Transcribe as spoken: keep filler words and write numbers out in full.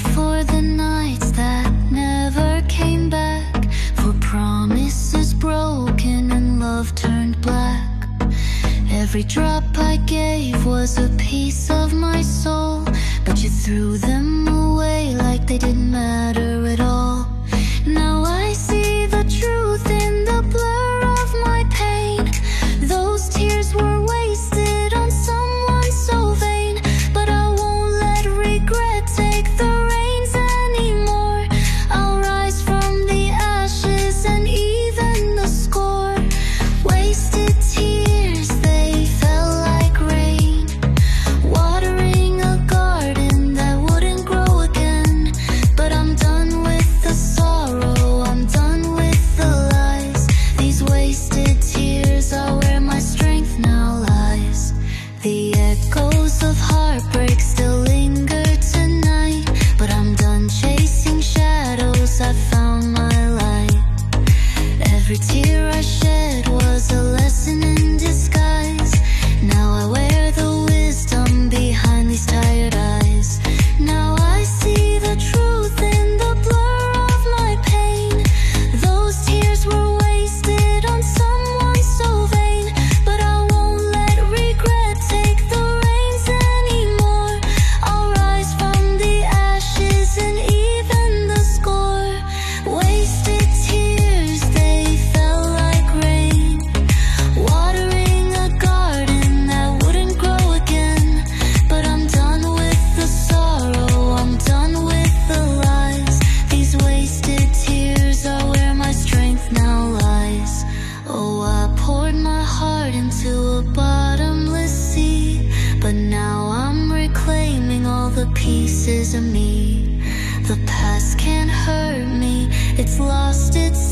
wait for the nights that never came back, for promises broken and love turned black. Every drop I gave was a piece of my soul, but you threw them away like they didn't matter at all. Now I see the truth in the blur of my pain. Those tears were wasted on someone so vain, but I won't let regret take the reins anymore. I'll rise from the ashes and even the score. Wasted tears, they fell like rain, watering a garden that wouldn't grow again. But I'm done with the sorrow, I'm done with the lies. These wasted tears are where my strength now lies. The echoes of heartbreak still linger tonight, but I'm done chasing shadows, I found my light. Every tear I shed was a lesson in disguise. Now I wear the wisdom behind these tired eyes. Now I see the truth in the blur of my pain. Those tears were wasted on someone so vain, but I won't let regret take the reins anymore. I'll rise from the ashes and even the score. Wasted tears, they fell like rain, watering a garden that wouldn't grow again. But I'm done with the sorrow, I'm done with the lies. These wasted tears are where my strength now lies. Oh, I poured my heart into a bottomless sea, but now I'm reclaiming all the pieces of me. The past can't hurt me, it's lost its